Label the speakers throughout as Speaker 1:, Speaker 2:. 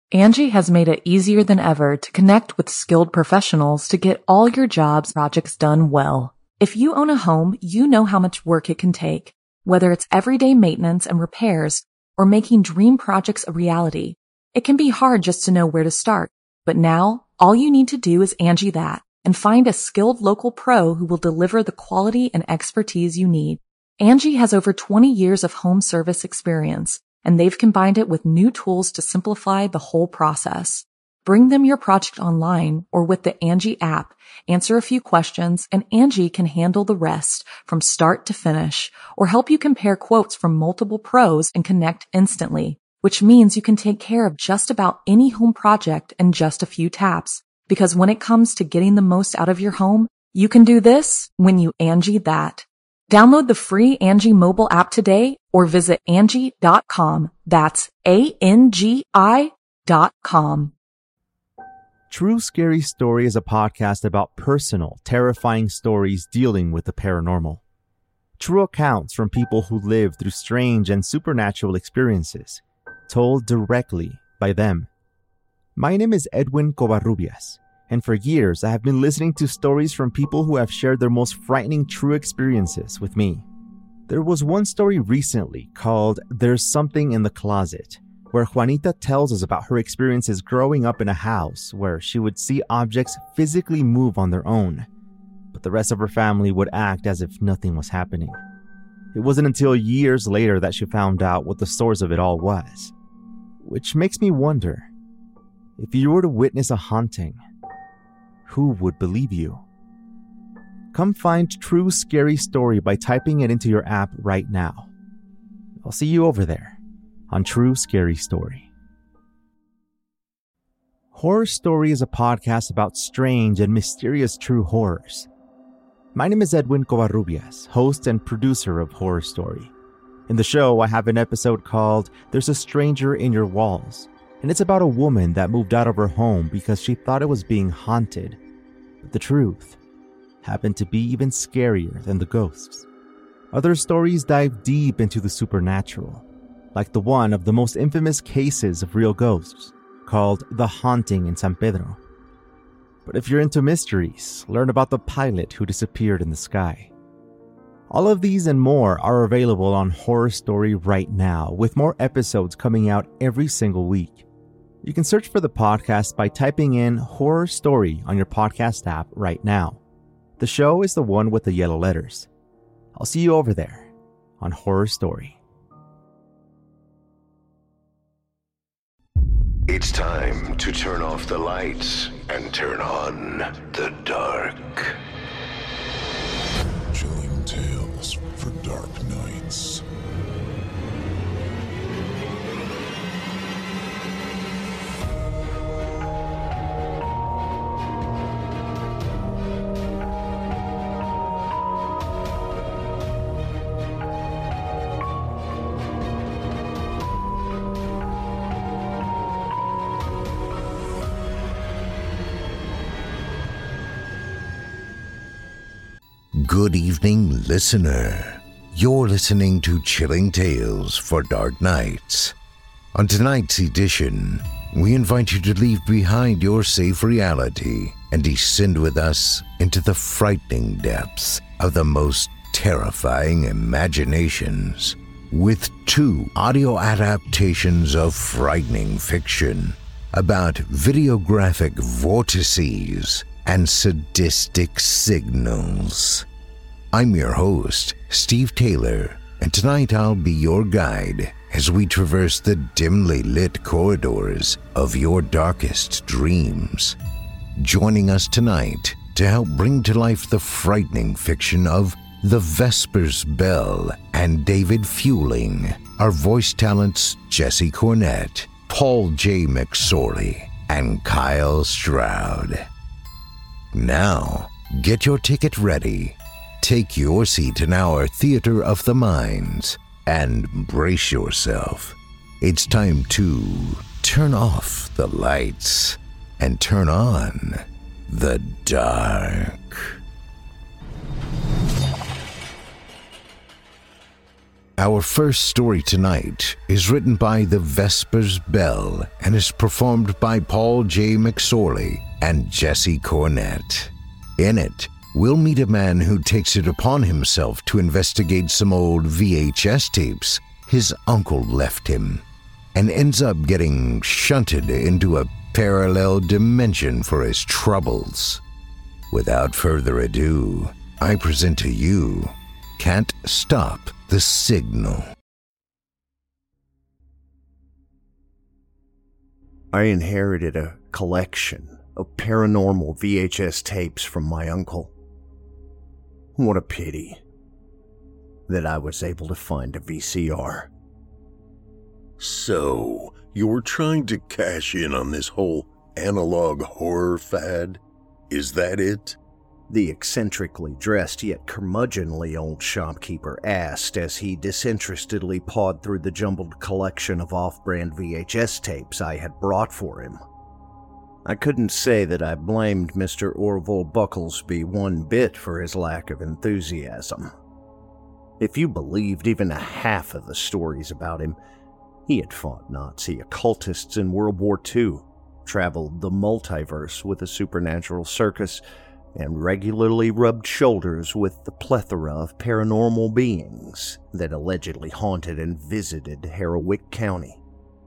Speaker 1: Angie has made it easier than ever to connect with skilled professionals to get all your jobs projects done well. If you own a home, you know how much work it can take, whether it's everyday maintenance and repairs or making dream projects a reality. It can be hard just to know where to start, but now all you need to do is Angie that and find a skilled local pro who will deliver the quality and expertise you need. Angie has over 20 years of home service experience, and they've combined it with new tools to simplify the whole process. Bring them your project online or with the Angie app, answer a few questions, and Angie can handle the rest from start to finish, or help you compare quotes from multiple pros and connect instantly, which means you can take care of just about any home project in just a few taps. Because when it comes to getting the most out of your home, you can do this when you Angie that. Download the free Angie mobile app today or visit Angie.com. That's ANGI.com.
Speaker 2: True Scary Story is a podcast about personal, terrifying stories dealing with the paranormal. True accounts from people who live through strange and supernatural experiences, told directly by them. My name is Edwin Covarrubias, and for years I have been listening to stories from people who have shared their most frightening true experiences with me. There was one story recently called There's Something in the Closet, where Juanita tells us about her experiences growing up in a house where she would see objects physically move on their own, but the rest of her family would act as if nothing was happening. It wasn't until years later that she found out what the source of it all was. Which makes me wonder, if you were to witness a haunting, who would believe you? Come find True Scary Story by typing it into your app right now. I'll see you over there on True Scary Story. Horror Story is a podcast about strange and mysterious true horrors. My name is Edwin Covarrubias, host and producer of Horror Story. In the show, I have an episode called There's a Stranger in Your Walls, and it's about a woman that moved out of her home because she thought it was being haunted. But the truth happened to be even scarier than the ghosts. Other stories dive deep into the supernatural, like the one of the most infamous cases of real ghosts, called The Haunting in San Pedro. But if you're into mysteries, learn about the pilot who disappeared in the sky. All of these and more are available on Horror Story right now, with more episodes coming out every single week. You can search for the podcast by typing in Horror Story on your podcast app right now. The show is the one with the yellow letters. I'll see you over there on Horror Story.
Speaker 3: It's time to turn off the lights and turn on the dark.
Speaker 4: Chilling tales for dark nights. Good evening, listener. You're listening to Chilling Tales for Dark Nights. On tonight's edition, we invite you to leave behind your safe reality and descend with us into the frightening depths of the most terrifying imaginations with two audio adaptations of frightening fiction about videographic vortices and sadistic signals. I'm your host, Steve Taylor, and tonight I'll be your guide as we traverse the dimly lit corridors of your darkest dreams. Joining us tonight to help bring to life the frightening fiction of The Vespers Bell and David Fueling are voice talents Jesse Cornett, Paul J. McSorley, and Kyle Stroud. Now, get your ticket ready, take your seat in our Theater of the Minds, and brace yourself. It's time to turn off the lights and turn on the dark. Our first story tonight is written by the Vespers Bell and is performed by Paul J. McSorley and Jesse Cornett. In it, we'll meet a man who takes it upon himself to investigate some old VHS tapes his uncle left him, and ends up getting shunted into a parallel dimension for his troubles. Without further ado, I present to you Can't Stop the Signal.
Speaker 5: I inherited a collection of paranormal VHS tapes from my uncle. What a pity that I was able to find a VCR.
Speaker 3: So, you're trying to cash in on this whole analog horror fad? Is that it?
Speaker 5: The eccentrically dressed yet curmudgeonly old shopkeeper asked as he disinterestedly pawed through the jumbled collection of off-brand VHS tapes I had brought for him. I couldn't say that I blamed Mr. Orville Bucklesby one bit for his lack of enthusiasm. If you believed even a half of the stories about him, he had fought Nazi occultists in World War II, traveled the multiverse with a supernatural circus, and regularly rubbed shoulders with the plethora of paranormal beings that allegedly haunted and visited Heroic County.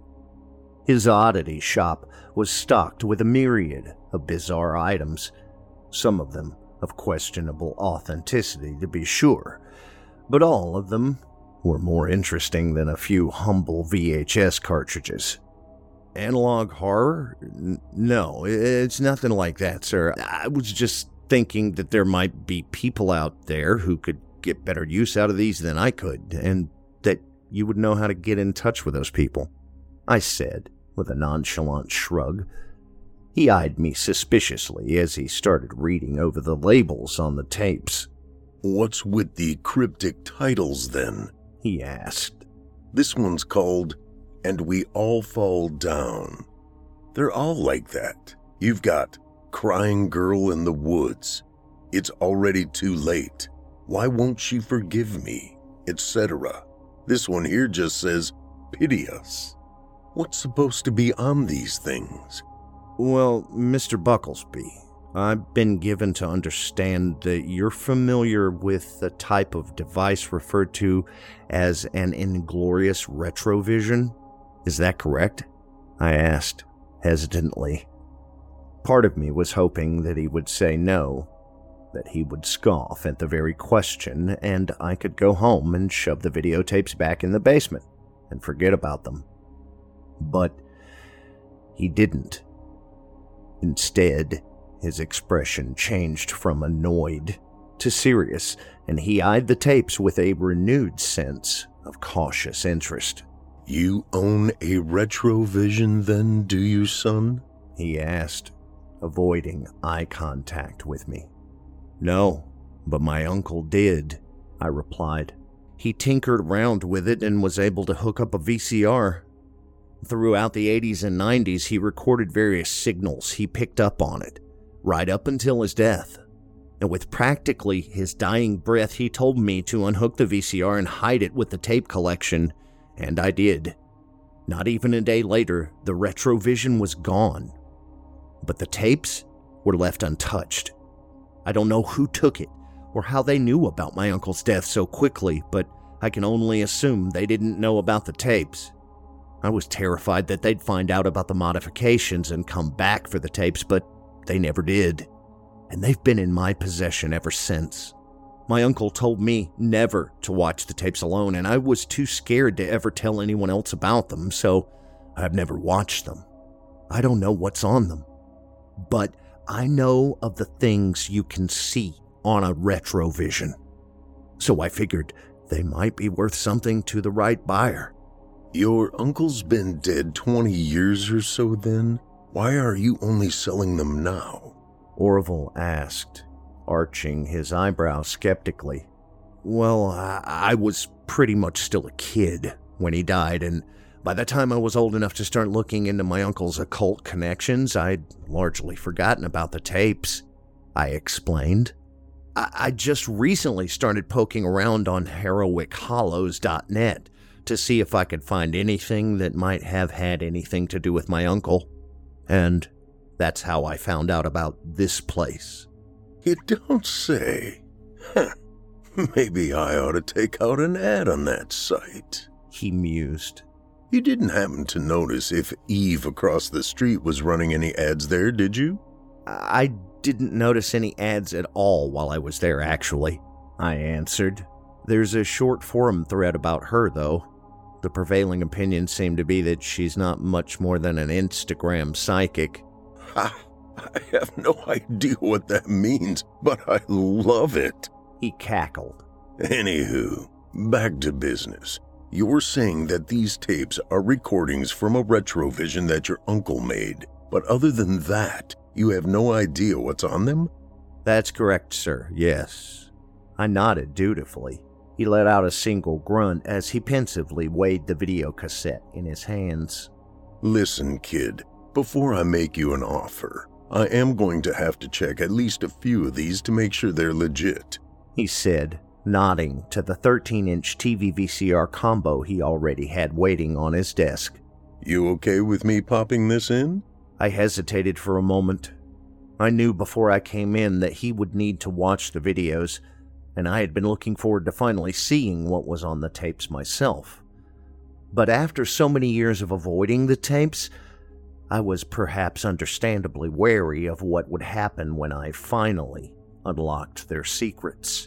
Speaker 5: His oddity shop was stocked with a myriad of bizarre items, some of them of questionable authenticity to be sure, but all of them were more interesting than a few humble VHS cartridges. Analog horror? No, it's nothing like that, sir. I was just thinking that there might be people out there who could get better use out of these than I could, and that you would know how to get in touch with those people, I said, with a nonchalant shrug. He eyed me suspiciously as he started reading over the labels on the tapes.
Speaker 3: What's with the cryptic titles, then?
Speaker 5: He asked.
Speaker 3: This one's called And We All Fall Down. They're all like that. You've got Crying Girl in the Woods, It's Already Too Late, Why Won't She Forgive Me, etc. This one here just says, Pity Us. What's supposed to be on these things?
Speaker 5: Well, Mr. Bucklesby, I've been given to understand that you're familiar with the type of device referred to as an inglorious retrovision. Is that correct? I asked, hesitantly. Part of me was hoping that he would say no, that he would scoff at the very question, and I could go home and shove the videotapes back in the basement and forget about them. But he didn't. Instead, his expression changed from annoyed to serious, and he eyed the tapes with a renewed sense of cautious interest.
Speaker 3: You own a retrovision then, do you, son?
Speaker 5: He asked, avoiding eye contact with me. No, but my uncle did, I replied. He tinkered around with it and was able to hook up a VCR. Throughout the 80s and 90s, he recorded various signals he picked up on it, right up until his death. And with practically his dying breath, he told me to unhook the VCR and hide it with the tape collection, and I did. Not even a day later, the retrovision was gone. But the tapes were left untouched. I don't know who took it, or how they knew about my uncle's death so quickly, but I can only assume they didn't know about the tapes. I was terrified that they'd find out about the modifications and come back for the tapes, but they never did. And they've been in my possession ever since. My uncle told me never to watch the tapes alone, and I was too scared to ever tell anyone else about them, so I've never watched them. I don't know what's on them, but I know of the things you can see on a retrovision. So I figured they might be worth something to the right buyer.
Speaker 3: Your uncle's been dead 20 years or so then? Why are you only selling them now?
Speaker 5: Orville asked, arching his eyebrows skeptically. Well, I was pretty much still a kid when he died, and by the time I was old enough to start looking into my uncle's occult connections, I'd largely forgotten about the tapes, I explained. I just recently started poking around on HeroicHollows.net to see if I could find anything that might have had anything to do with my uncle. And that's how I found out about this place.
Speaker 3: You don't say. Maybe I ought to take out an ad on that site,
Speaker 5: he mused.
Speaker 3: You didn't happen to notice if Eve across the street was running any ads there, did you?
Speaker 5: I didn't notice any ads at all while I was there, actually, I answered. There's a short forum thread about her, though. The prevailing opinion seemed to be that she's not much more than an Instagram psychic.
Speaker 3: Ha! I have no idea what that means, but I love it,
Speaker 5: he cackled.
Speaker 3: Anywho, back to business. You're saying that these tapes are recordings from a retrovision that your uncle made, but other than that, you have no idea what's on them?
Speaker 5: That's correct, sir, yes. I nodded dutifully. He let out a single grunt as he pensively weighed the video cassette in his hands.
Speaker 3: Listen, kid, before I make you an offer, I am going to have to check at least a few of these to make sure they're legit,
Speaker 5: he said, nodding to the 13-inch TV VCR combo he already had waiting on his desk.
Speaker 3: You okay with me popping this in?
Speaker 5: I hesitated for a moment. I knew before I came in that he would need to watch the videos, and I had been looking forward to finally seeing what was on the tapes myself. But after so many years of avoiding the tapes, I was perhaps understandably wary of what would happen when I finally unlocked their secrets.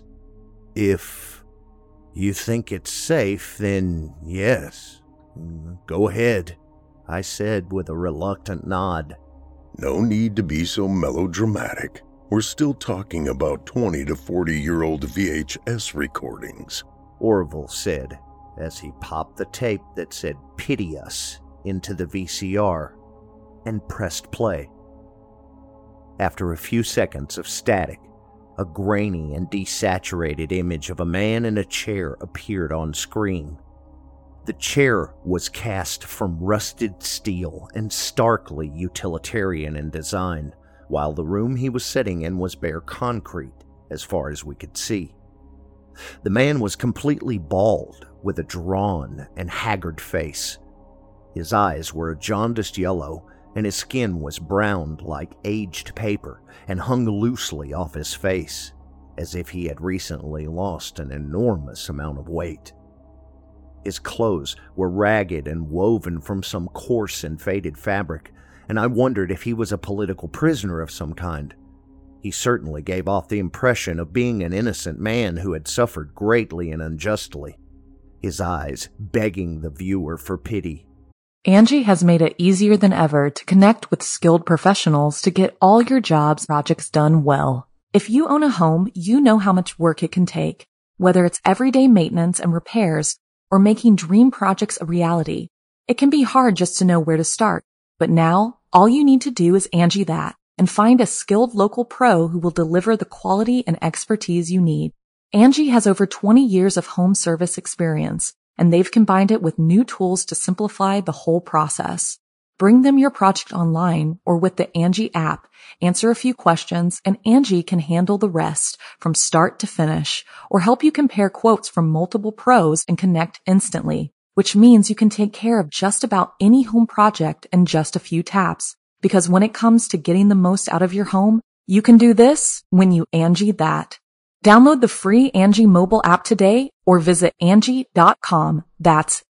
Speaker 5: If you think it's safe, then yes, go ahead, I said with a reluctant nod.
Speaker 3: No need to be so melodramatic. We're still talking about 20 to 40-year-old VHS recordings,
Speaker 5: Orville said as he popped the tape that said "Pity Us" into the VCR and pressed play. After a few seconds of static, a grainy and desaturated image of a man in a chair appeared on screen. The chair was cast from rusted steel and starkly utilitarian in design, while the room he was sitting in was bare concrete as far as we could see. The man was completely bald, with a drawn and haggard face. His eyes were a jaundiced yellow, and his skin was browned like aged paper and hung loosely off his face, as if he had recently lost an enormous amount of weight. His clothes were ragged and woven from some coarse and faded fabric, and I wondered if he was a political prisoner of some kind. He certainly gave off the impression of being an innocent man who had suffered greatly and unjustly, his eyes begging the viewer for pity.
Speaker 1: Angie has made it easier than ever to connect with skilled professionals to get all your jobs projects done well. If you own a home, you know how much work it can take, whether it's everyday maintenance and repairs or making dream projects a reality. It can be hard just to know where to start, but now all you need to do is Angie that and find a skilled local pro who will deliver the quality and expertise you need. Angie has over 20 years of home service experience, and they've combined it with new tools to simplify the whole process. Bring them your project online or with the Angie app, answer a few questions, and Angie can handle the rest from start to finish, or help you compare quotes from multiple pros and connect instantly, which means you can take care of just about any home project in just a few taps. Because when it comes to getting the most out of your home, you can do this when you Angie that. Download the free Angie mobile app today or visit Angie.com. That's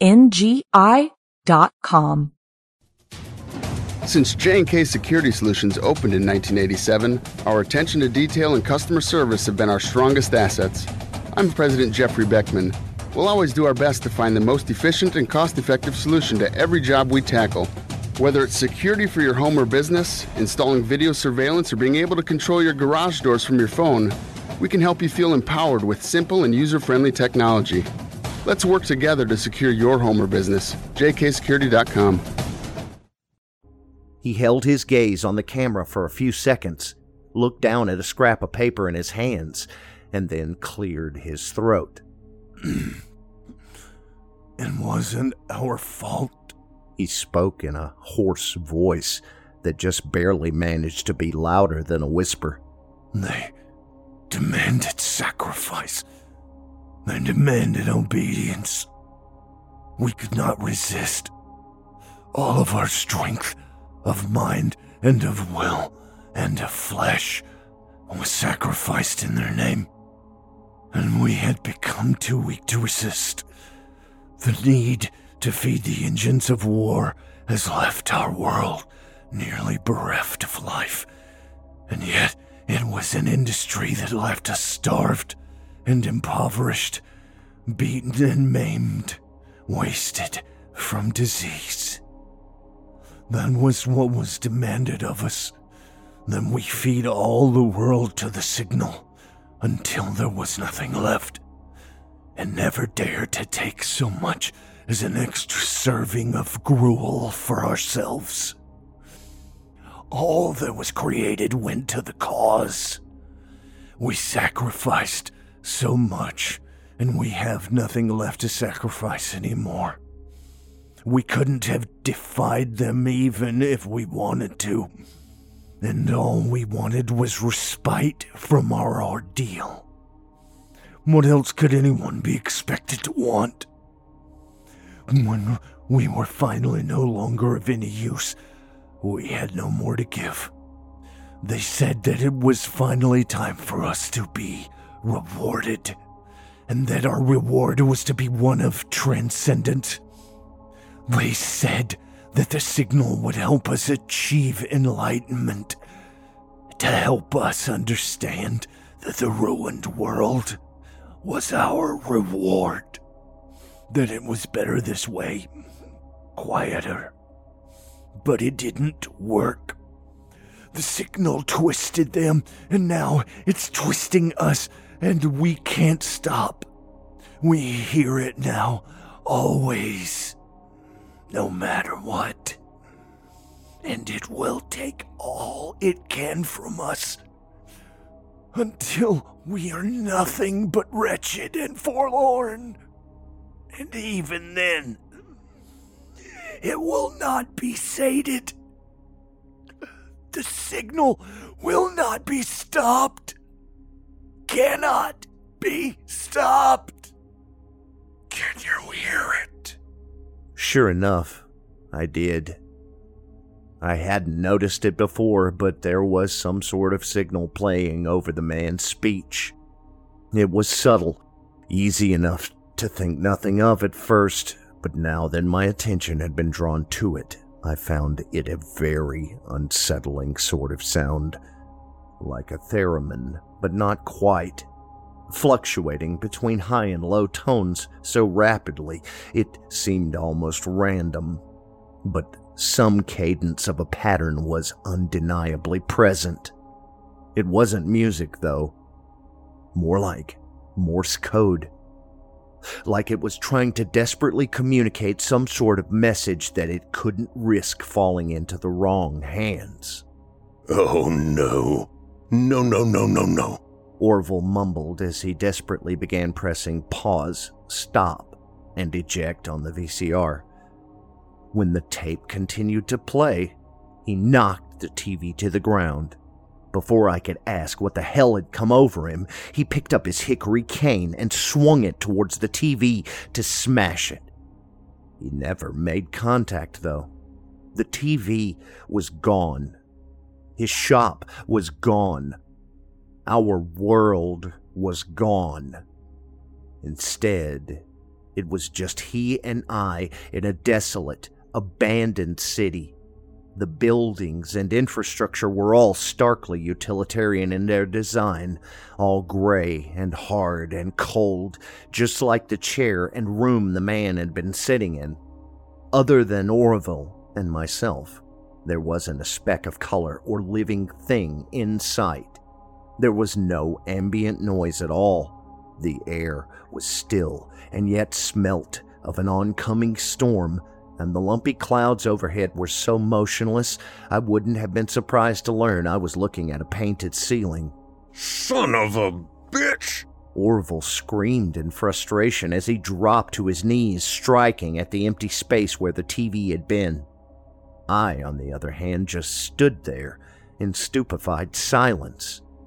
Speaker 1: ANGI.com.
Speaker 6: Since J&K Security Solutions opened in 1987, our attention to detail and customer service have been our strongest assets. I'm President Jeffrey Beckman. We'll always do our best to find the most efficient and cost-effective solution to every job we tackle. Whether it's security for your home or business, installing video surveillance, or being able to control your garage doors from your phone, we can help you feel empowered with simple and user-friendly technology. Let's work together to secure your home or business. jksecurity.com.
Speaker 5: He held his gaze on the camera for a few seconds, looked down at a scrap of paper in his hands, and then cleared his throat.
Speaker 3: It wasn't our fault,
Speaker 5: he spoke in a hoarse voice that just barely managed to be louder than a whisper.
Speaker 7: demanded sacrifice. They demanded obedience. We could not resist. All of our strength of mind and of will and of flesh was sacrificed in their name, and we had become too weak to resist. The need to feed the engines of war has left our world nearly bereft of life, and yet it was an industry that left us starved and impoverished, beaten and maimed, wasted from disease. That was what was demanded of us. Then we feed all the world to the signal until there was nothing left, and never dared to take so much as an extra serving of gruel for ourselves. All that was created went to the cause. We sacrificed so much, and we have nothing left to sacrifice anymore. We couldn't have defied them even if we wanted to, and all we wanted was respite from our ordeal. What else could anyone be expected to want? When we were finally no longer of any use, we had no more to give. They said that it was finally time for us to be rewarded, and that our reward was to be one of transcendence. They said that the signal would help us achieve enlightenment, to help us understand that the ruined world was our reward, that it was better this way, quieter. But it didn't work. The signal twisted them, and now it's twisting us, and we can't stop. We hear it now, always, no matter what. And it will take all it can from us, until we are nothing but wretched and forlorn. And even then, it will not be sated. The signal will not be stopped. Cannot be stopped. Can you hear it?
Speaker 5: Sure enough, I did. I hadn't noticed it before, but there was some sort of signal playing over the man's speech. It was subtle, easy enough to think nothing of at first, but now that my attention had been drawn to it, I found it a very unsettling sort of sound, like a theremin, but not quite, fluctuating between high and low tones so rapidly it seemed almost random, but some cadence of a pattern was undeniably present. It wasn't music, though, more like Morse code. Like it was trying to desperately communicate some sort of message that it couldn't risk falling into the wrong hands.
Speaker 3: Oh no. No.
Speaker 5: Orville mumbled as he desperately began pressing pause, stop, and eject on the VCR. When the tape continued to play, he knocked the TV to the ground. Before I could ask what the hell had come over him, he picked up his hickory cane and swung it towards the TV to smash it. He never made contact, though. The TV was gone. His shop was gone. Our world was gone. Instead, it was just he and I in a desolate, abandoned city. The buildings and infrastructure were all starkly utilitarian in their design, all gray and hard and cold, just like the chair and room the man had been sitting in. Other than Orville and myself, there wasn't a speck of color or living thing in sight. There was no ambient noise at all. The air was still and yet smelt of an oncoming storm, and the lumpy clouds overhead were so motionless I wouldn't have been surprised to learn I was looking at a painted ceiling.
Speaker 3: Son of a bitch!
Speaker 5: Orville screamed in frustration as he dropped to his knees, striking at the empty space where the TV had been. I, on the other hand, just stood there in stupefied silence.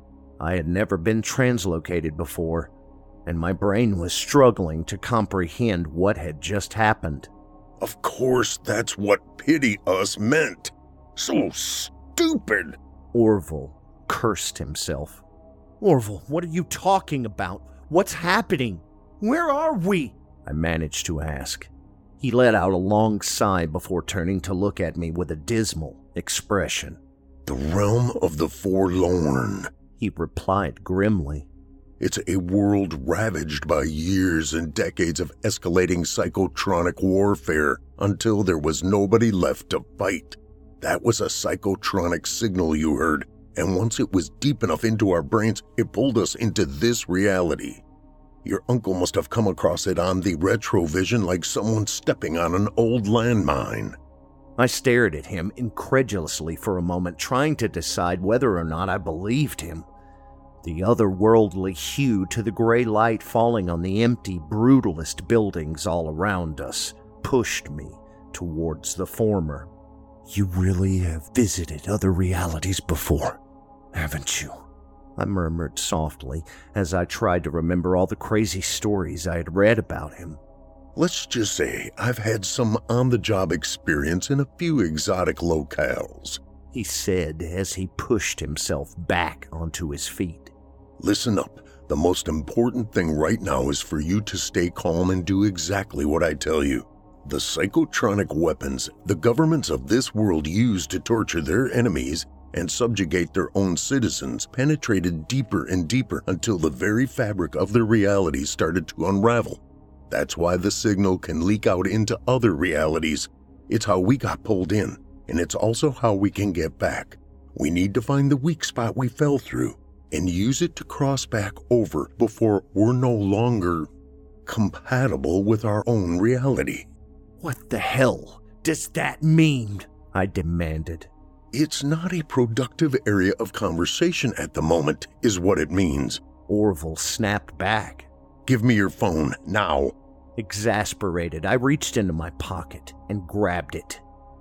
Speaker 5: I had never been translocated before, and my brain was struggling to comprehend what had just happened.
Speaker 3: Of course, that's what pity us meant. So stupid.
Speaker 5: Orville cursed himself.
Speaker 8: Orville, what are you talking about? What's happening? Where are we?
Speaker 5: I managed to ask. He let out a long sigh before turning to look at me with a dismal expression.
Speaker 3: The realm of the forlorn,
Speaker 5: he replied grimly.
Speaker 3: It's a world ravaged by years and decades of escalating psychotronic warfare until there was nobody left to fight. That was a psychotronic signal you heard, and once it was deep enough into our brains, it pulled us into this reality. Your uncle must have come across it on the retrovision like someone stepping on an old landmine.
Speaker 5: I stared at him incredulously for a moment, trying to decide whether or not I believed him. The otherworldly hue to the gray light falling on the empty, brutalist buildings all around us pushed me towards the former.
Speaker 8: You really have visited other realities before, haven't you?
Speaker 5: I murmured softly as I tried to remember all the crazy stories I had read about him.
Speaker 3: Let's just say I've had some on-the-job experience in a few exotic locales,
Speaker 5: he said as he pushed himself back onto his feet.
Speaker 3: Listen up. The most important thing right now is for you to stay calm and do exactly what I tell you. The psychotronic weapons the governments of this world use to torture their enemies and subjugate their own citizens penetrated deeper and deeper until the very fabric of their reality started to unravel. That's why the signal can leak out into other realities. It's how we got pulled in, and it's also how we can get back. We need to find the weak spot we fell through and use it to cross back over before we're no longer compatible with our own reality.
Speaker 8: What the hell does that mean?
Speaker 5: I demanded.
Speaker 3: It's not a productive area of conversation at the moment, is what it means.
Speaker 5: Orville snapped back.
Speaker 3: Give me your phone, now.
Speaker 5: Exasperated, I reached into my pocket and grabbed it.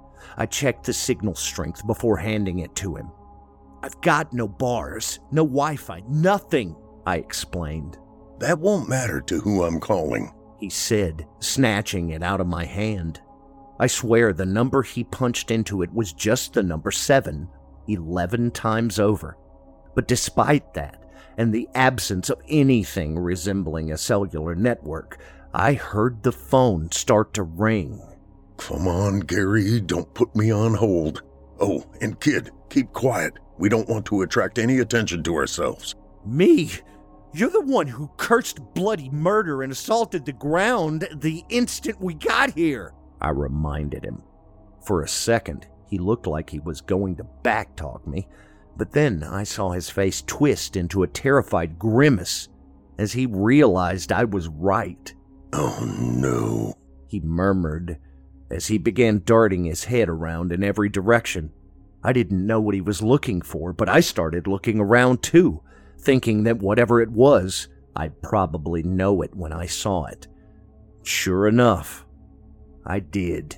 Speaker 5: I checked the signal strength before handing it to him.
Speaker 8: I've got no bars, no Wi-Fi, nothing, I explained.
Speaker 3: That won't matter to who I'm calling,
Speaker 5: he said, snatching it out of my hand. I swear the number he punched into it was just the number 7, 11 times over. But despite that, and the absence of anything resembling a cellular network, I heard the phone start to ring.
Speaker 3: Come on, Gary, don't put me on hold. Oh, and kid, keep quiet. We don't want to attract any attention to ourselves.
Speaker 8: Me? You're the one who cursed bloody murder and assaulted the ground the instant we got here,
Speaker 5: I reminded him. For a second, he looked like he was going to backtalk me, but then I saw his face twist into a terrified grimace as he realized I was right.
Speaker 3: Oh no,
Speaker 5: he murmured as he began darting his head around in every direction. I didn't know what he was looking for, but I started looking around too, thinking that whatever it was, I'd probably know it when I saw it. Sure enough, I did.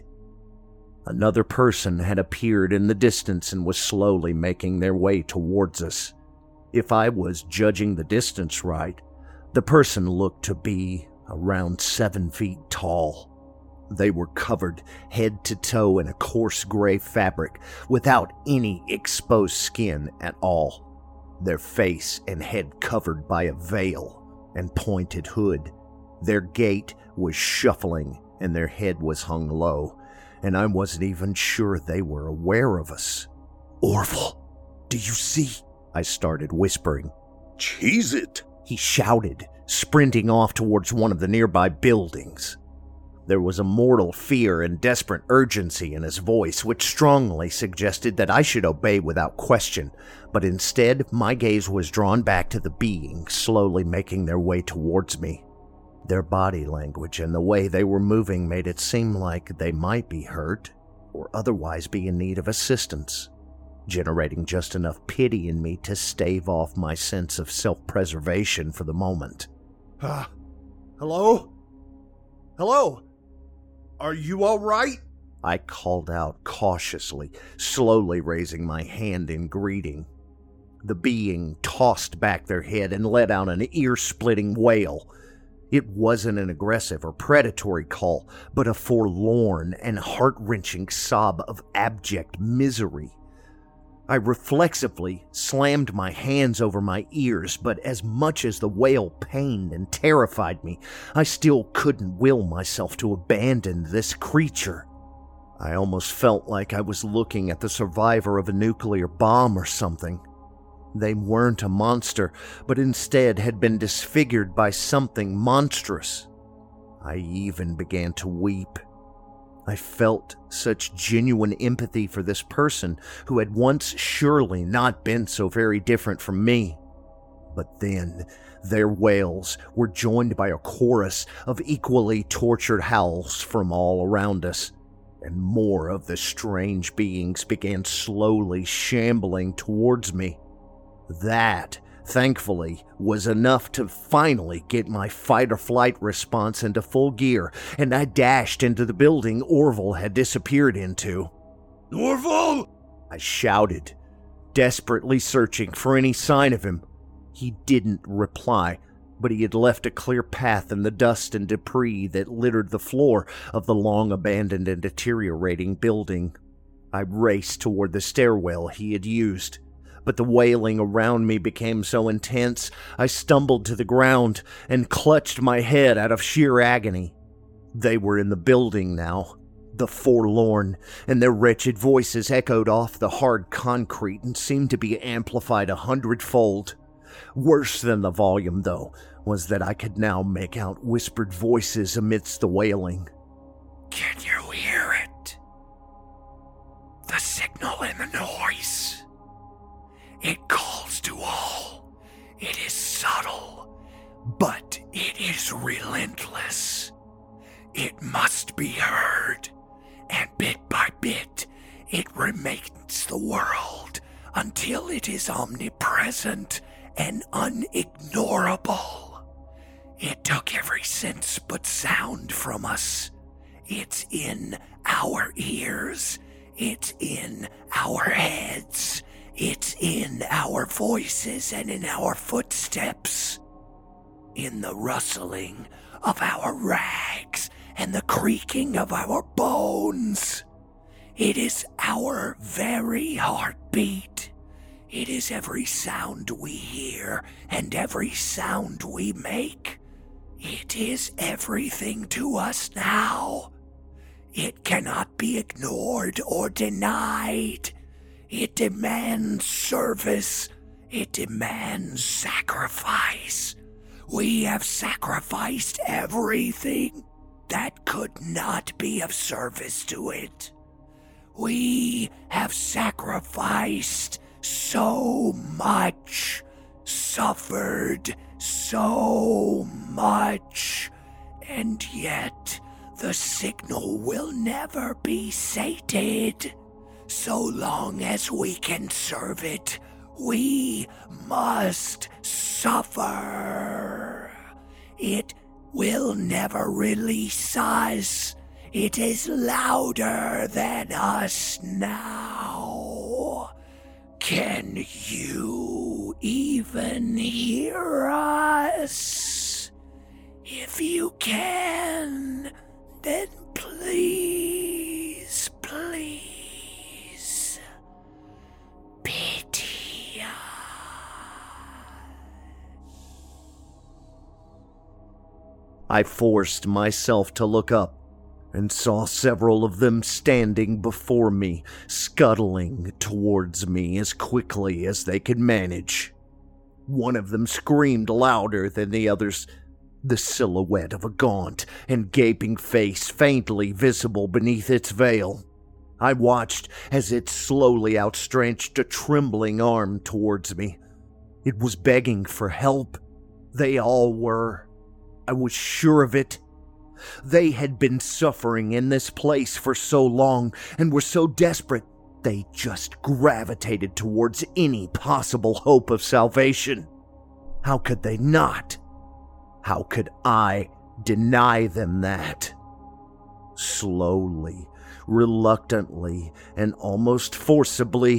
Speaker 5: Another person had appeared in the distance and was slowly making their way towards us. If I was judging the distance right, the person looked to be around 7 feet tall. They were covered head to toe in a coarse gray fabric without any exposed skin at all. Their face and head covered by a veil and pointed hood. Their gait was shuffling and their head was hung low, and I wasn't even sure they were aware of us.
Speaker 8: Orville, do you see?
Speaker 5: I started whispering.
Speaker 3: Cheese it,
Speaker 5: he shouted, sprinting off towards one of the nearby buildings. There was a mortal fear and desperate urgency in his voice, which strongly suggested that I should obey without question, but instead my gaze was drawn back to the beings slowly making their way towards me. Their body language and the way they were moving made it seem like they might be hurt or otherwise be in need of assistance, generating just enough pity in me to stave off my sense of self-preservation for the moment.
Speaker 8: Hello? Hello? Are you all right?
Speaker 5: I called out cautiously, slowly raising my hand in greeting. The being tossed back their head and let out an ear-splitting wail. It wasn't an aggressive or predatory call, but a forlorn and heart-wrenching sob of abject misery. I reflexively slammed my hands over my ears, but as much as the wail pained and terrified me, I still couldn't will myself to abandon this creature. I almost felt like I was looking at the survivor of a nuclear bomb or something. They weren't a monster, but instead had been disfigured by something monstrous. I even began to weep. I felt such genuine empathy for this person who had once surely not been so very different from me. But then, their wails were joined by a chorus of equally tortured howls from all around us, and more of the strange beings began slowly shambling towards me. That, thankfully, was enough to finally get my fight-or-flight response into full gear, and I dashed into the building Orville had disappeared into.
Speaker 7: "Orville!"
Speaker 5: I shouted, desperately searching for any sign of him. He didn't reply, but he had left a clear path in the dust and debris that littered the floor of the long-abandoned and deteriorating building. I raced toward the stairwell he had used, but the wailing around me became so intense, I stumbled to the ground and clutched my head out of sheer agony. They were in the building now, the forlorn, and their wretched voices echoed off the hard concrete and seemed to be amplified 100-fold. Worse than the volume, though, was that I could now make out whispered voices amidst the wailing.
Speaker 7: "Can you hear it? The signal and the noise. It calls to all. It is subtle, but it is relentless. It must be heard, and bit by bit, it remains the world until it is omnipresent and unignorable. It took every sense but sound from us. It's in our ears. It's in our heads. It's in our voices and in our footsteps. In the rustling of our rags and the creaking of our bones. It is our very heartbeat. It is every sound we hear and every sound we make. It is everything to us now. It cannot be ignored or denied. It demands service. It demands sacrifice. We have sacrificed everything that could not be of service to it. We have sacrificed so much, suffered so much, and yet the signal will never be sated. So long as we can serve it, we must suffer. It will never release us. It is louder than us now. Can you even hear us? If you can, then please, please, pity us.
Speaker 5: I forced myself to look up and saw several of them standing before me, scuttling towards me as quickly as they could manage. One of them screamed louder than the others, the silhouette of a gaunt and gaping face faintly visible beneath its veil. I watched as it slowly outstretched a trembling arm towards me. It was begging for help. They all were. I was sure of it. They had been suffering in this place for so long and were so desperate they just gravitated towards any possible hope of salvation. How could they not? How could I deny them that? Slowly, reluctantly, and almost forcibly,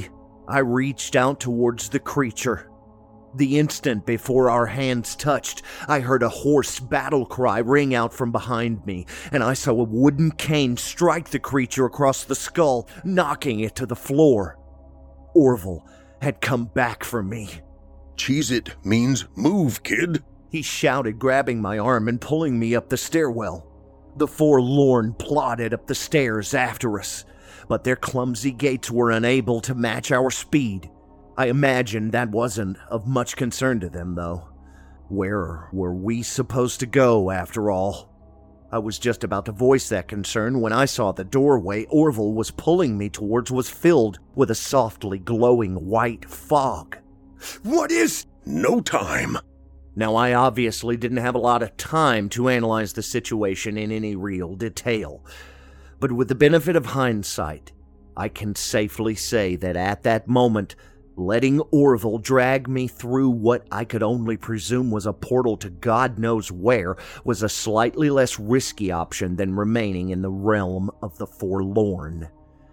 Speaker 8: I reached out towards the creature. The instant before our hands touched, I heard a hoarse battle cry ring out from behind me, and I saw a wooden cane strike the creature across the skull, knocking it to the floor. Orville had come back for me.
Speaker 3: Cheese it means move, kid.
Speaker 8: He shouted, grabbing my arm and pulling me up the stairwell. The forlorn plodded up the stairs after us, but their clumsy gaits were unable to match our speed. I imagined that wasn't of much concern to them, though. Where were we supposed to go, after all? I was just about to voice that concern when I saw the doorway Orville was pulling me towards was filled with a softly glowing white fog.
Speaker 3: What is? No time.
Speaker 8: Now, I obviously didn't have a lot of time to analyze the situation in any real detail, but with the benefit of hindsight, I can safely say that at that moment, letting Orville drag me through what I could only presume was a portal to God knows where was a slightly less risky option than remaining in the realm of the forlorn.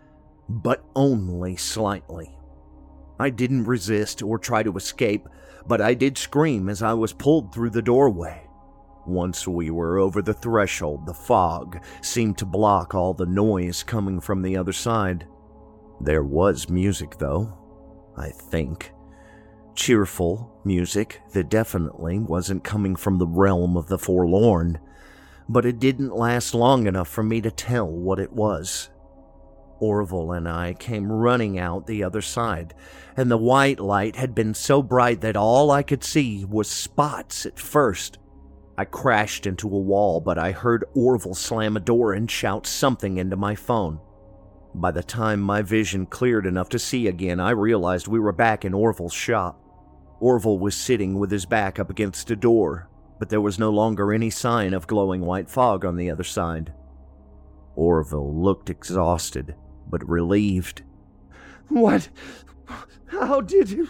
Speaker 8: But only slightly. I didn't resist or try to escape, but I did scream as I was pulled through the doorway. Once we were over the threshold, the fog seemed to block all the noise coming from the other side. There was music, though, I think. Cheerful music that definitely wasn't coming from the realm of the forlorn, but it didn't last long enough for me to tell what it was. Orville and I came running out the other side, and the white light had been so bright that all I could see was spots at first. I crashed into a wall, but I heard Orville slam a door and shout something into my phone. By the time my vision cleared enough to see again, I realized we were back in Orville's shop. Orville was sitting with his back up against a door, but there was no longer any sign of glowing white fog on the other side. Orville looked exhausted, but relieved.
Speaker 7: What? How did you?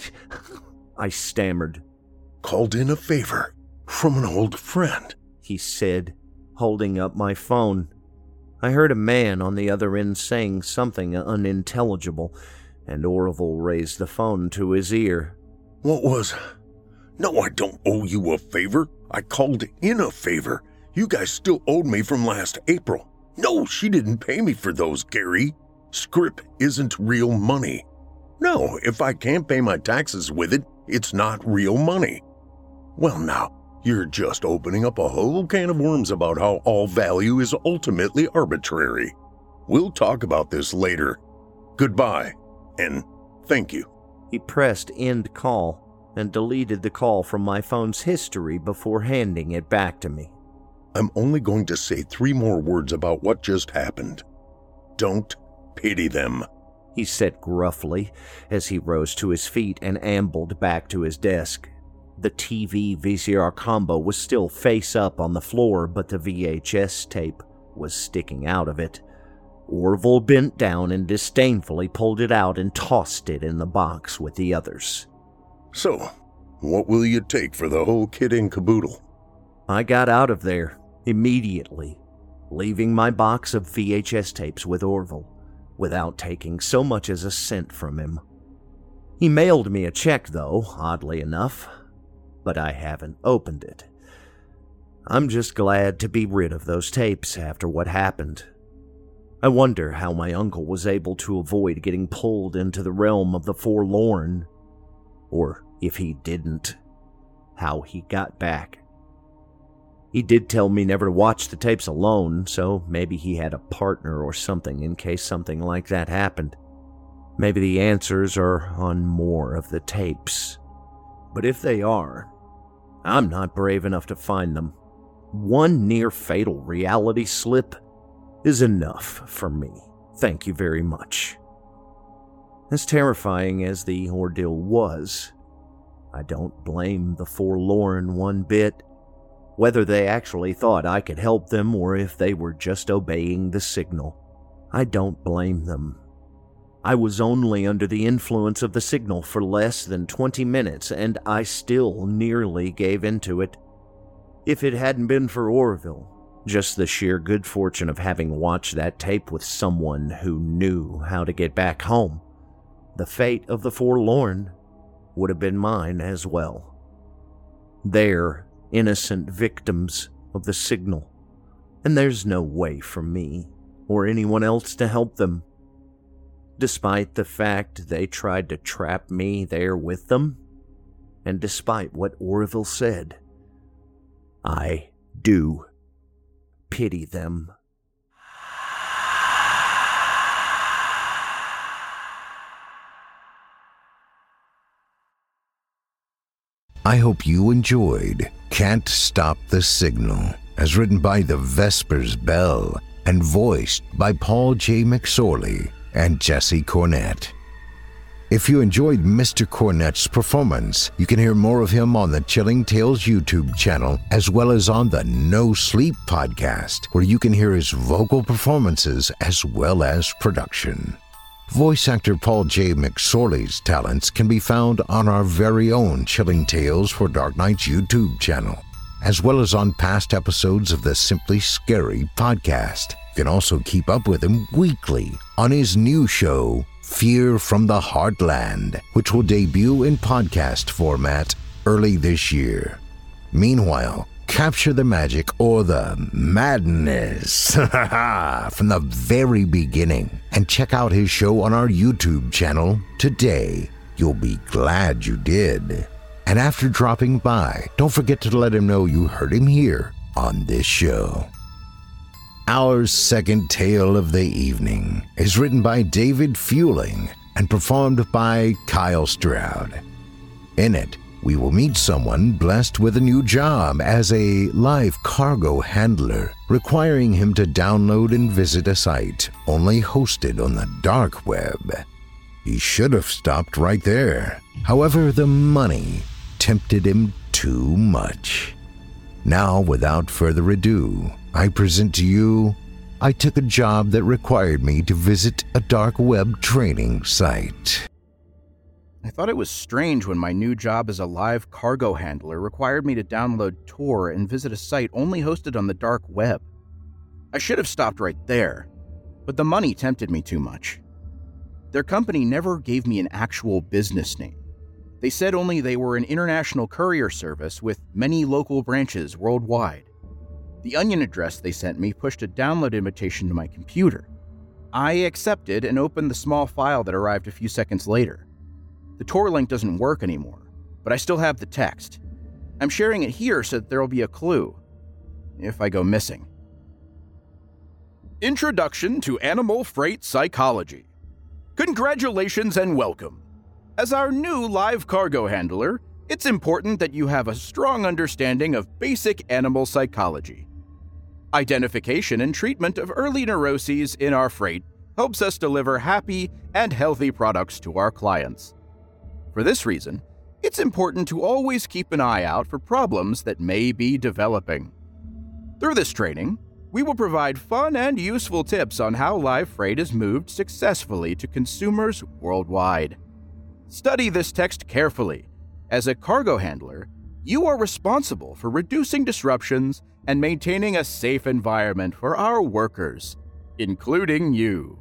Speaker 8: I stammered.
Speaker 3: Called in a favor from an old friend,
Speaker 8: he said, holding up my phone. I heard a man on the other end saying something unintelligible, and Orville raised the phone to his ear.
Speaker 3: What was? No, I don't owe you a favor. I called in a favor. You guys still owed me from last April. No, she didn't pay me for those, Gary. Scrip isn't real money. No, if I can't pay my taxes with it, it's not real money. Well, now, you're just opening up a whole can of worms about how all value is ultimately arbitrary. We'll talk about this later. Goodbye, and thank you.
Speaker 8: He pressed end call and deleted the call from my phone's history before handing it back to me.
Speaker 3: I'm only going to say 3 more words about what just happened. Don't pity them,
Speaker 8: he said gruffly as he rose to his feet and ambled back to his desk. The TV VCR combo was still face up on the floor, but the VHS tape was sticking out of it. Orville bent down and disdainfully pulled it out and tossed it in the box with the others.
Speaker 3: So, what will you take for the whole kit and caboodle?
Speaker 8: I got out of there immediately, leaving my box of VHS tapes with Orville, without taking so much as a cent from him. He mailed me a check, though, oddly enough, but I haven't opened it. I'm just glad to be rid of those tapes after what happened. I wonder how my uncle was able to avoid getting pulled into the realm of the forlorn, or if he didn't, how he got back. He did tell me never to watch the tapes alone, so maybe he had a partner or something in case something like that happened. Maybe the answers are on more of the tapes. But if they are, I'm not brave enough to find them. One near-fatal reality slip is enough for me. Thank you very much. As terrifying as the ordeal was, I don't blame the forlorn one bit. Whether they actually thought I could help them or if they were just obeying the signal, I don't blame them. I was only under the influence of the signal for less than 20 minutes, and I still nearly gave into it. If it hadn't been for Orville, just the sheer good fortune of having watched that tape with someone who knew how to get back home, the fate of the forlorn would have been mine as well. They're innocent victims of the signal, and there's no way for me or anyone else to help them. Despite the fact they tried to trap me there with them, and despite what Orville said, I do pity them.
Speaker 4: I hope you enjoyed Can't Stop the Signal, as written by the Vespers Bell and voiced by Paul J. McSorley and Jesse Cornett. If you enjoyed Mr. Cornett's performance, you can hear more of him on the Chilling Tales YouTube channel, as well as on the No Sleep podcast, where you can hear his vocal performances as well as production. Voice actor Paul J. McSorley's talents can be found on our very own Chilling Tales for Dark Nights YouTube channel, as well as on past episodes of the Simply Scary podcast. You can also keep up with him weekly on his new show, Fear from the Heartland, which will debut in podcast format early this year. Meanwhile, capture the magic or the madness from the very beginning and check out his show on our YouTube channel today. You'll be glad you did. And after dropping by, don't forget to let him know you heard him here on this show. Our second tale of the evening is written by David Fueling and performed by Kyle Stroud. In it, we will meet someone blessed with a new job as a live cargo handler, requiring him to download and visit a site only hosted on the dark web. He should have stopped right there. However, the money tempted him too much. Now, without further ado, I present to you, I took a job that required me to visit a dark web training site.
Speaker 9: I thought it was strange when my new job as a live cargo handler required me to download Tor and visit a site only hosted on the dark web. I should have stopped right there, but the money tempted me too much. Their company never gave me an actual business name. They said only they were an international courier service with many local branches worldwide. The Onion address they sent me pushed a download invitation to my computer. I accepted and opened the small file that arrived a few seconds later. The Tor link doesn't work anymore, but I still have the text. I'm sharing it here so that there will be a clue if I go missing. Introduction to Animal Freight Psychology. Congratulations and welcome. As our new live cargo handler, it's important that you have a strong understanding of basic animal psychology. Identification and treatment of early neuroses in our freight helps us deliver happy and healthy products to our clients. For this reason, it's important to always keep an eye out for problems that may be developing. Through this training, we will provide fun and useful tips on how live freight is moved successfully to consumers worldwide. Study this text carefully. As a cargo handler, you are responsible for reducing disruptions and maintaining a safe environment for our workers, including you.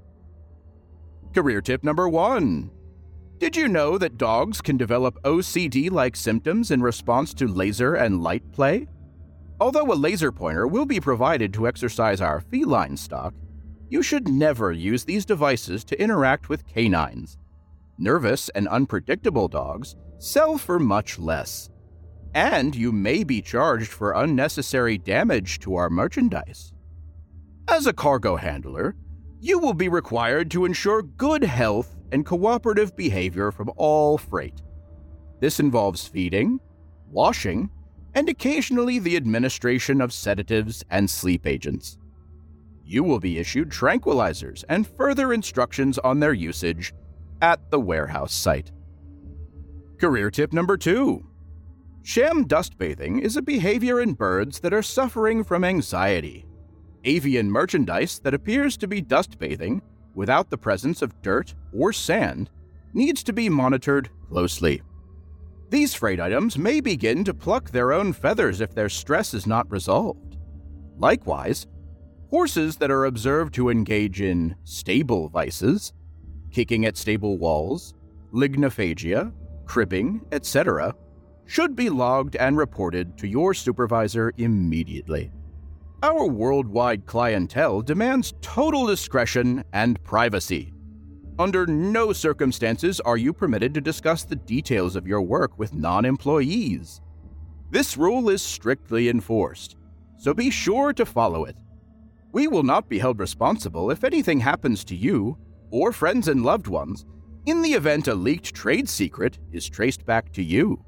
Speaker 9: Career tip number 1. Did you know that dogs can develop OCD-like symptoms in response to laser and light play? Although a laser pointer will be provided to exercise our feline stock, you should never use these devices to interact with canines. Nervous and unpredictable dogs sell for much less, and you may be charged for unnecessary damage to our merchandise. As a cargo handler, you will be required to ensure good health and cooperative behavior from all freight. This involves feeding, washing, and occasionally the administration of sedatives and sleep agents. You will be issued tranquilizers and further instructions on their usage at the warehouse site. Career tip number 2. Sham dust bathing is a behavior in birds that are suffering from anxiety. Avian merchandise that appears to be dust bathing without the presence of dirt or sand needs to be monitored closely. These freight items may begin to pluck their own feathers if their stress is not resolved. Likewise, horses that are observed to engage in stable vices, kicking at stable walls, lignophagia, cribbing, etc., should be logged and reported to your supervisor immediately. Our worldwide clientele demands total discretion and privacy. Under no circumstances are you permitted to discuss the details of your work with non-employees. This rule is strictly enforced, so be sure to follow it. We will not be held responsible if anything happens to you or friends and loved ones in the event a leaked trade secret is traced back to you.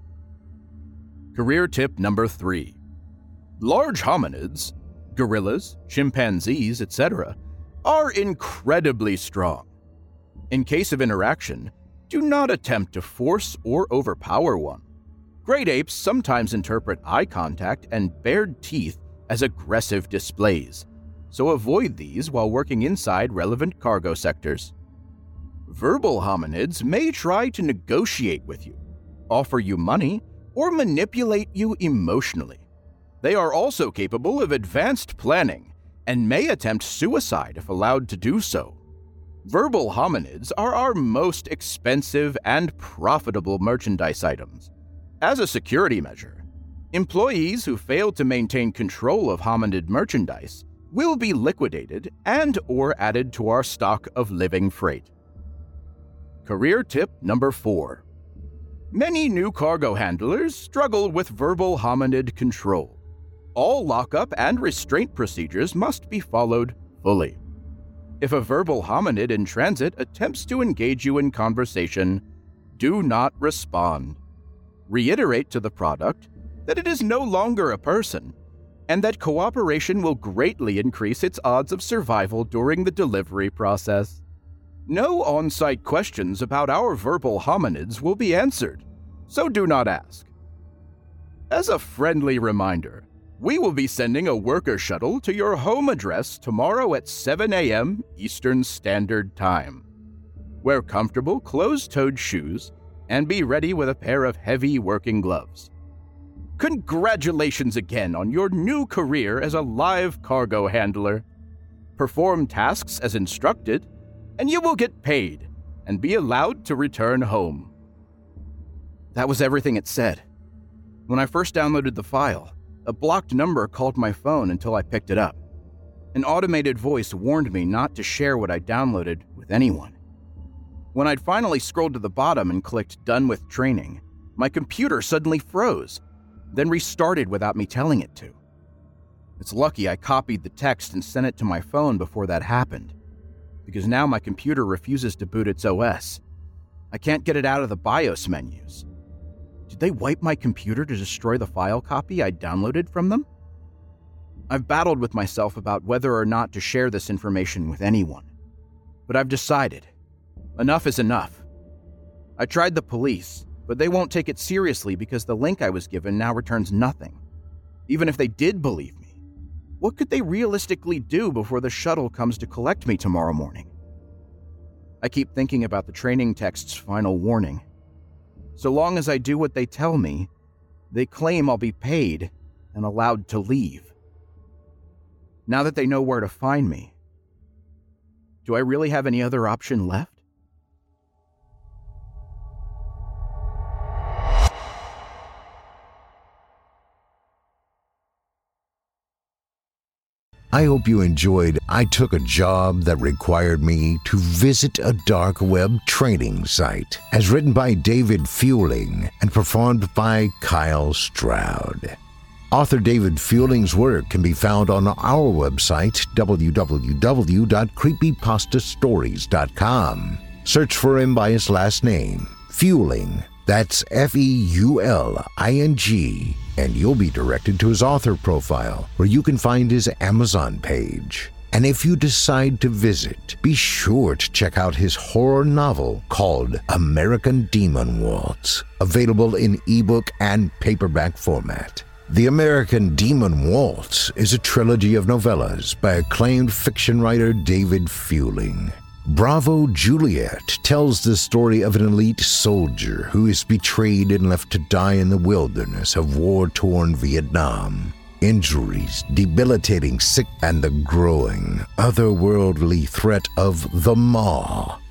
Speaker 9: Career tip number 3. Large hominids, gorillas, chimpanzees, etc., are incredibly strong. In case of interaction, do not attempt to force or overpower one. Great apes sometimes interpret eye contact and bared teeth as aggressive displays, so avoid these while working inside relevant cargo sectors. Verbal hominids may try to negotiate with you, offer you money, or manipulate you emotionally. They are also capable of advanced planning and may attempt suicide if allowed to do so. Verbal hominids are our most expensive and profitable merchandise items. As a security measure, employees who fail to maintain control of hominid merchandise will be liquidated and/or added to our stock of living freight. Career tip number 4. Many new cargo handlers struggle with verbal hominid control. All lockup and restraint procedures must be followed fully. If a verbal hominid in transit attempts to engage you in conversation, do not respond. Reiterate to the product that it is no longer a person, and that cooperation will greatly increase its odds of survival during the delivery process. No on-site questions about our verbal hominids will be answered, so do not ask. As a friendly reminder, we will be sending a worker shuttle to your home address tomorrow at 7 a.m. Eastern Standard Time. Wear comfortable closed-toed shoes and be ready with a pair of heavy working gloves. Congratulations again on your new career as a live cargo handler. Perform tasks as instructed, and you will get paid and be allowed to return home. That was everything it said. When I first downloaded the file, a blocked number called my phone until I picked it up. An automated voice warned me not to share what I downloaded with anyone. When I'd finally scrolled to the bottom and clicked Done with Training, my computer suddenly froze, then restarted without me telling it to. It's lucky I copied the text and sent it to my phone before that happened, because now my computer refuses to boot its OS. I can't get it out of the BIOS menus. Did they wipe my computer to destroy the file copy I downloaded from them? I've battled with myself about whether or not to share this information with anyone, but I've decided enough is enough. I tried the police, but they won't take it seriously because the link I was given now returns nothing. Even if they did believe me, what could they realistically do before the shuttle comes to collect me tomorrow morning? I keep thinking about the training text's final warning. So long as I do what they tell me, they claim I'll be paid and allowed to leave. Now that they know where to find me, do I really have any other option left?
Speaker 4: I hope you enjoyed I Took a Job That Required Me to Visit a Dark Web Training Site, as written by David Fueling and performed by Kyle Stroud. Author David Fueling's work can be found on our website, www.creepypastastories.com. Search for him by his last name, Fueling. That's Feuling, and you'll be directed to his author profile, where you can find his Amazon page. And if you decide to visit, be sure to check out his horror novel called American Demon Waltz, available in ebook and paperback format. The American Demon Waltz is a trilogy of novellas by acclaimed fiction writer David Fueling. Bravo Juliet tells the story of an elite soldier who is betrayed and left to die in the wilderness of war-torn Vietnam. Injuries, debilitating sickness, and the growing, otherworldly threat of the Maw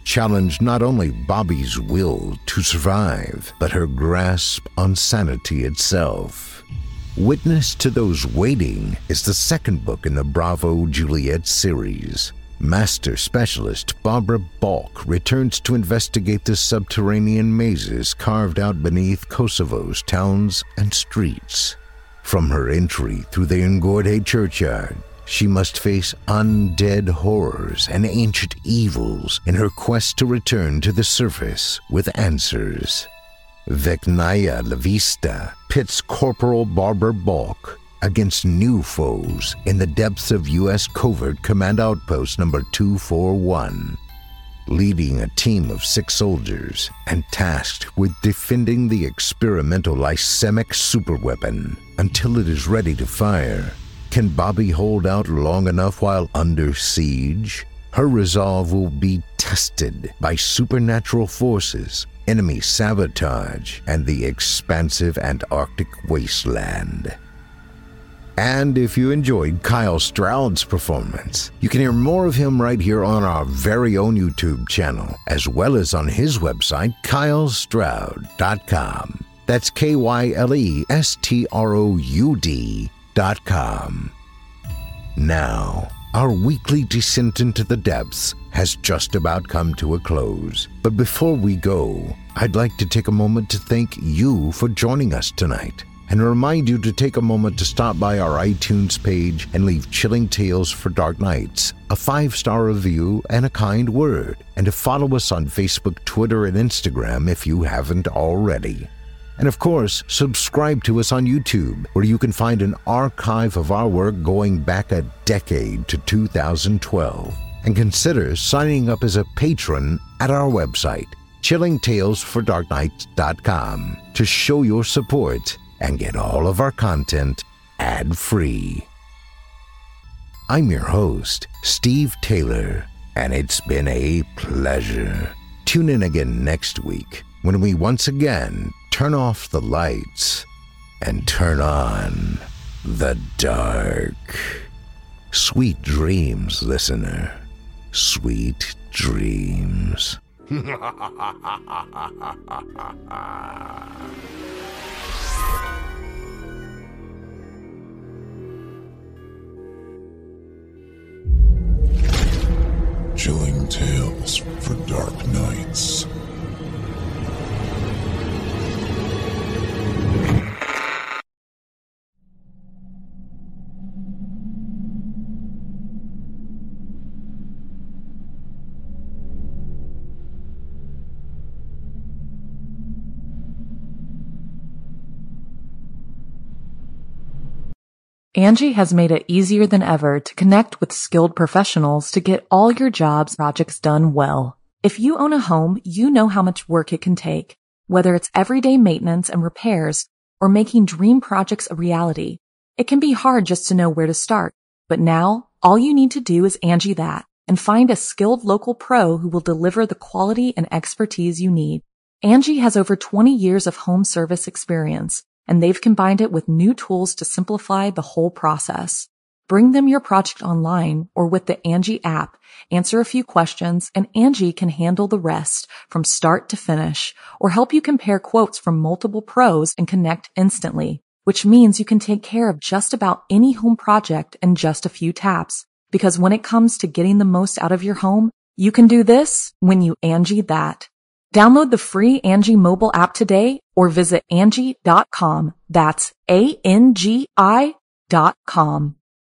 Speaker 4: challenged not only Bobby's will to survive, but her grasp on sanity itself. Witness to Those Waiting is the second book in the Bravo Juliet series. Master Specialist Barbara Balk returns to investigate the subterranean mazes carved out beneath Kosovo's towns and streets. From her entry through the Ngorde churchyard, she must face undead horrors and ancient evils in her quest to return to the surface with answers. Vecnaya Lavista pits Corporal Barbara Balk against new foes in the depths of U.S. Covert Command Outpost number 241. Leading a team of 6 soldiers and tasked with defending the experimental lysemic superweapon until it is ready to fire. Can Bobby hold out long enough while under siege? Her resolve will be tested by supernatural forces, enemy sabotage, and the expansive Antarctic wasteland. And if you enjoyed Kyle Stroud's performance, you can hear more of him right here on our very own YouTube channel, as well as on his website, kylestroud.com. That's KYLESTROUD.com. Now, our weekly descent into the depths has just about come to a close. But before we go, I'd like to take a moment to thank you for joining us tonight, and remind you to take a moment to stop by our iTunes page and leave Chilling Tales for Dark Nights a 5-star review and a kind word, and to follow us on Facebook, Twitter, and Instagram if you haven't already. And of course, subscribe to us on YouTube, where you can find an archive of our work going back a decade to 2012. And consider signing up as a patron at our website, chillingtalesfordarknights.com, to show your support and get all of our content ad-free. I'm your host, Steve Taylor, and it's been a pleasure. Tune in again next week when we once again turn off the lights and turn on the dark. Sweet dreams, listener. Sweet dreams.
Speaker 10: Chilling Tales for Dark Nights.
Speaker 1: Angie has made it easier than ever to connect with skilled professionals to get all your jobs projects done well. If you own a home, you know how much work it can take, whether it's everyday maintenance and repairs or making dream projects a reality. It can be hard just to know where to start, but now all you need to do is Angie that and find a skilled local pro who will deliver the quality and expertise you need. Angie has over 20 years of home service experience, and they've combined it with new tools to simplify the whole process. Bring them your project online or with the Angie app, answer a few questions, and Angie can handle the rest from start to finish, or help you compare quotes from multiple pros and connect instantly, which means you can take care of just about any home project in just a few taps. Because when it comes to getting the most out of your home, you can do this when you Angie that. Download the free Angie mobile app today or visit Angie.com. That's ANGI.com.